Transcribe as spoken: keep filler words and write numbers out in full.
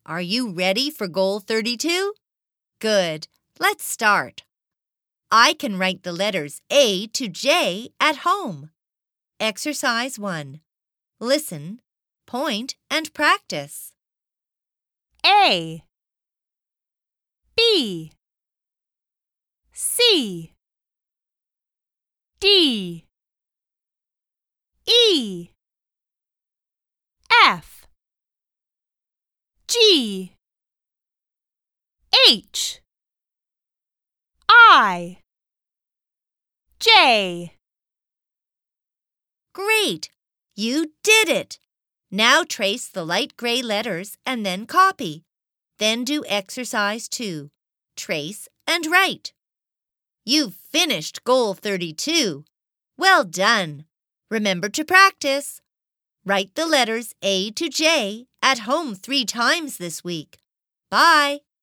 Are you ready for Goal thirty-two? Good. Let's start. I can write the letters A to J at home. Exercise one. Listen, point, and practice. A B C D E F G H I J. Great! You did it! Now trace the light gray letters and then copy. Then do exercise two. Trace and write. You've finished Goal thirty-two. Well done! Remember to practice. Write the letters A to J at home three times this week. Bye!